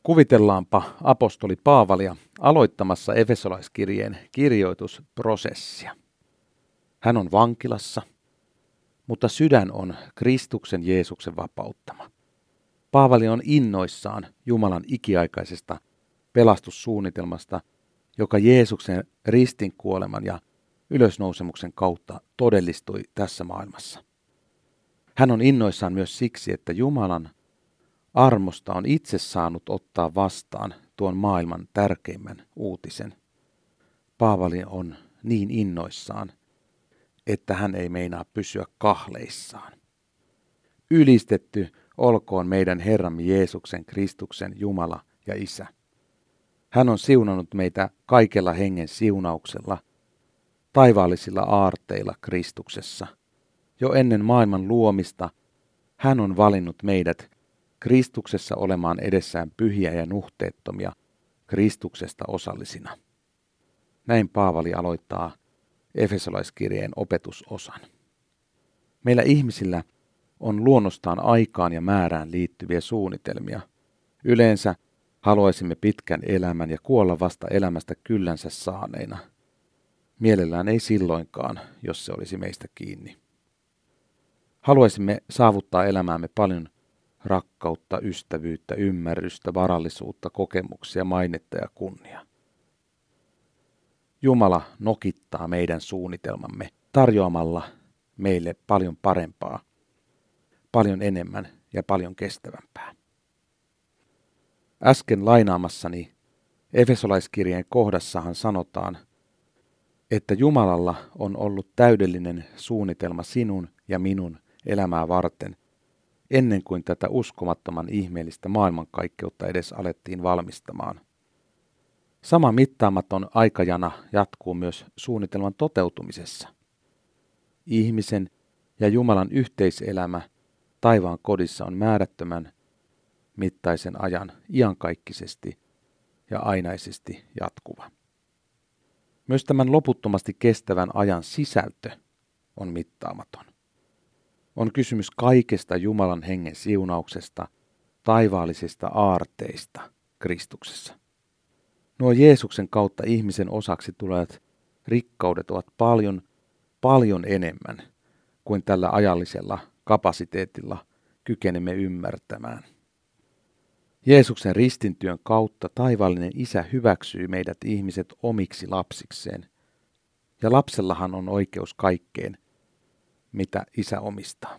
Kuvitellaanpa apostoli Paavalia aloittamassa Efesolaiskirjeen kirjoitusprosessia. Hän on vankilassa, mutta sydän on Kristuksen Jeesuksen vapauttama. Paavali on innoissaan Jumalan ikiaikaisesta pelastussuunnitelmasta, joka Jeesuksen ristin kuoleman ja ylösnousemuksen kautta todellistui tässä maailmassa. Hän on innoissaan myös siksi, että Jumalan armosta on itse saanut ottaa vastaan tuon maailman tärkeimmän uutisen. Paavali on niin innoissaan, että hän ei meinaa pysyä kahleissaan. Ylistetty olkoon meidän Herramme Jeesuksen Kristuksen Jumala ja Isä. Hän on siunannut meitä kaikella hengen siunauksella, taivaallisilla aarteilla Kristuksessa. Jo ennen maailman luomista hän on valinnut meidät Kristuksessa olemaan edessään pyhiä ja nuhteettomia Kristuksesta osallisina. Näin Paavali aloittaa Efesolaiskirjeen opetusosan. Meillä ihmisillä on luonnostaan aikaan ja määrään liittyviä suunnitelmia. Yleensä haluaisimme pitkän elämän ja kuolla vasta elämästä kyllänsä saaneina. Mielellään ei silloinkaan, jos se olisi meistä kiinni. Haluaisimme saavuttaa elämäämme paljon rakkautta, ystävyyttä, ymmärrystä, varallisuutta, kokemuksia, mainetta ja kunnia. Jumala nokittaa meidän suunnitelmamme tarjoamalla meille paljon parempaa, paljon enemmän ja paljon kestävämpää. Äsken lainaamassani Efesolaiskirjeen kohdassahan sanotaan, että Jumalalla on ollut täydellinen suunnitelma sinun ja minun elämää varten, ennen kuin tätä uskomattoman ihmeellistä maailmankaikkeutta edes alettiin valmistamaan. Sama mittaamaton aikajana jatkuu myös suunnitelman toteutumisessa. Ihmisen ja Jumalan yhteiselämä taivaan kodissa on määrättömän mittaisen ajan iankaikkisesti ja ainaisesti jatkuva. Myös tämän loputtomasti kestävän ajan sisältö on mittaamaton. On kysymys kaikesta Jumalan hengen siunauksesta, taivaallisista aarteista Kristuksessa. Nuo Jeesuksen kautta ihmisen osaksi tulevat rikkaudet ovat paljon enemmän kuin tällä ajallisella kapasiteetilla kykenemme ymmärtämään. Jeesuksen ristintyön kautta taivaallinen Isä hyväksyy meidät ihmiset omiksi lapsikseen, ja lapsellahan on oikeus kaikkeen, mitä Isä omistaa.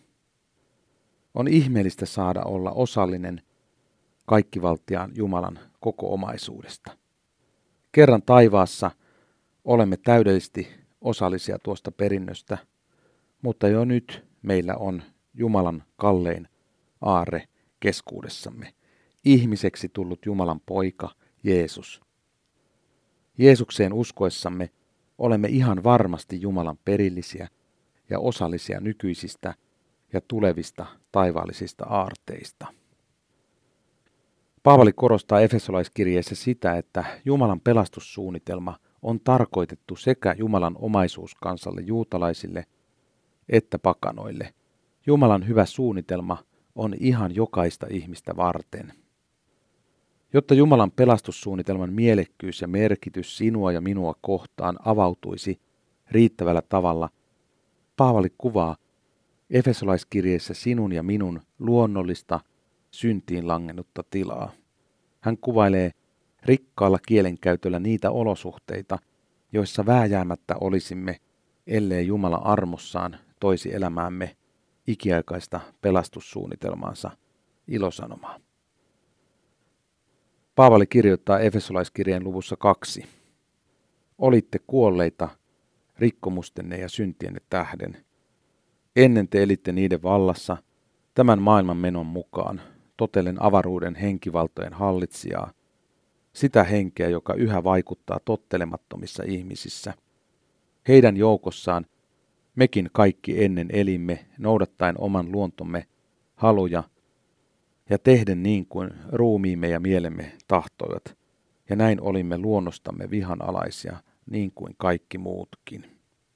On ihmeellistä saada olla osallinen kaikkivaltiaan Jumalan koko omaisuudesta. Kerran taivaassa olemme täydellisesti osallisia tuosta perinnöstä, mutta jo nyt meillä on Jumalan kallein aarre keskuudessamme, ihmiseksi tullut Jumalan poika Jeesus. Jeesukseen uskoessamme olemme ihan varmasti Jumalan perillisiä ja osallisia nykyisistä ja tulevista taivaallisista aarteista. Paavali korostaa Efesolaiskirjeessä sitä, että Jumalan pelastussuunnitelma on tarkoitettu sekä Jumalan omaisuuskansalle juutalaisille että pakanoille. Jumalan hyvä suunnitelma on ihan jokaista ihmistä varten. Jotta Jumalan pelastussuunnitelman mielekkyys ja merkitys sinua ja minua kohtaan avautuisi riittävällä tavalla, Paavali kuvaa Efesolaiskirjeessä sinun ja minun luonnollista syntiin langennutta tilaa. Hän kuvailee rikkaalla kielenkäytöllä niitä olosuhteita, joissa vääjäämättä olisimme, ellei Jumala armossaan toisi elämäämme ikiaikaista pelastussuunnitelmaansa ilosanomaa. Paavali kirjoittaa Efesolaiskirjeen luvussa 2. Olitte kuolleita rikkomustenne ja syntienne tähden. Ennen te elitte niiden vallassa tämän maailman menon mukaan, totellen avaruuden henkivaltojen hallitsijaa, sitä henkeä, joka yhä vaikuttaa tottelemattomissa ihmisissä. Heidän joukossaan mekin kaikki ennen elimme noudattaen oman luontomme haluja ja tehden niin kuin ruumiimme ja mielemme tahtoivat, ja näin olimme luonnostamme vihanalaisia niin kuin kaikki muutkin.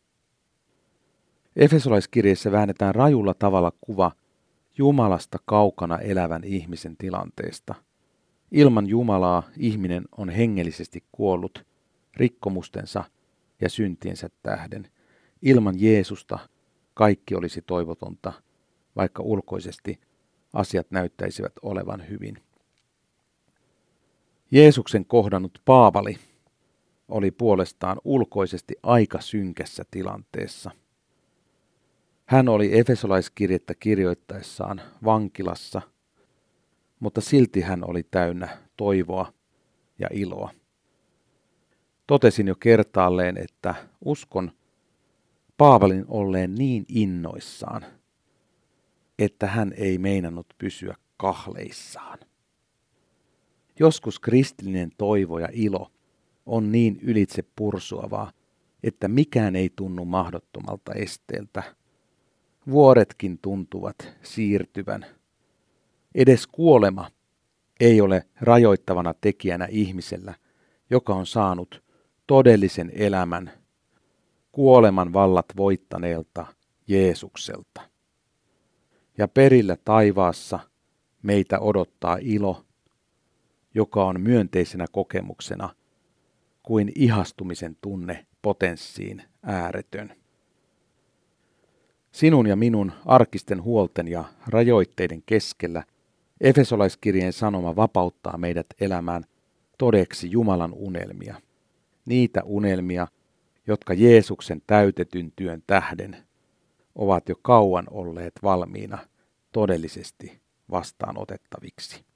Efesolaiskirjeessä väännetään rajulla tavalla kuva Jumalasta kaukana elävän ihmisen tilanteesta. Ilman Jumalaa ihminen on hengellisesti kuollut rikkomustensa ja syntiensä tähden. Ilman Jeesusta kaikki olisi toivotonta, vaikka ulkoisesti asiat näyttäisivät olevan hyvin. Jeesuksen kohdannut Paavali oli puolestaan ulkoisesti aika synkässä tilanteessa. Hän oli Efesolaiskirjettä kirjoittaessaan vankilassa, mutta silti hän oli täynnä toivoa ja iloa. Totesin jo kertaalleen, että uskon Paavalin olleen niin innoissaan, että hän ei meinannut pysyä kahleissaan. Joskus kristillinen toivo ja ilo on niin ylitse pursuavaa, että mikään ei tunnu mahdottomalta esteeltä. Vuoretkin tuntuvat siirtyvän. Edes kuolema ei ole rajoittavana tekijänä ihmisellä, joka on saanut todellisen elämän kuoleman vallat voittaneelta Jeesukselta. Ja perillä taivaassa meitä odottaa ilo, joka on myönteisenä kokemuksena kuin ihastumisen tunne potenssiin ääretön. Sinun ja minun arkisten huolten ja rajoitteiden keskellä Efesolaiskirjeen sanoma vapauttaa meidät elämään todeksi Jumalan unelmia. Niitä unelmia, jotka Jeesuksen täytetyn työn tähden ovat jo kauan olleet valmiina todellisesti vastaanotettaviksi.